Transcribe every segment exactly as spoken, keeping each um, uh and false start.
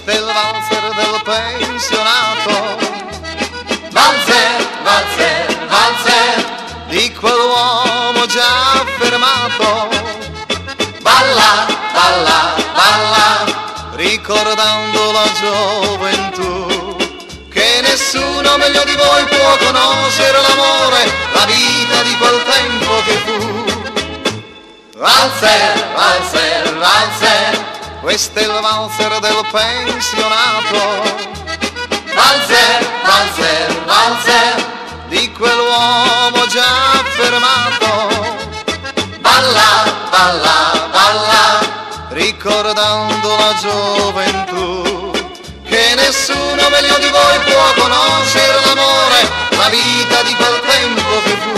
Questo è il valzer del pensionato, Valzer, valzer, valzer, di quell'uomo già affermato. balla, balla, balla, Ricordando la gioventù, che nessuno meglio di voi può conoscere l'amore, la vita di quel tempo che fu. valzer, valzer, valzer, Questo è il valzer del pensionato, valzer, valzer, valzer, di quell'uomo già affermato. balla, balla, balla, Ricordando la gioventù, che nessuno meglio di voi può conoscere l'amore, la vita di quel tempo che fu.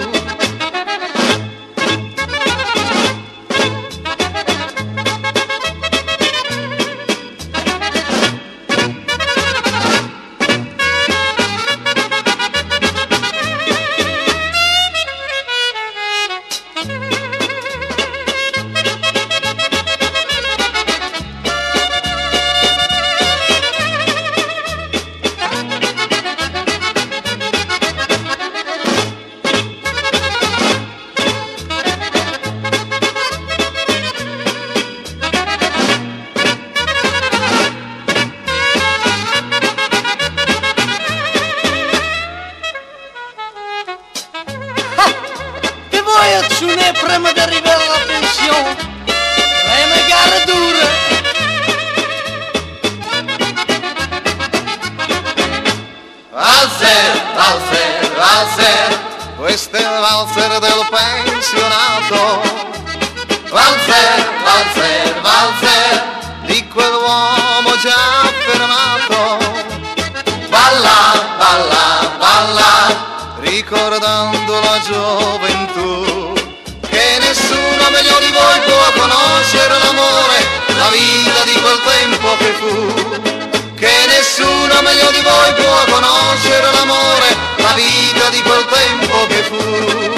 Su ne prima di arrivare alla pensione, è una gara dura. valzer, valzer, valzer, Questo è il valzer del pensionato, valzer, valzer, valzer, di quell'uomo già affermato. balla, balla, balla, Ricordando la gioventù, che nessuno meglio di voi può conoscere l'amore, la vita di quel tempo che fu. Che nessuno meglio di voi può conoscere l'amore, la vita di quel tempo che fu.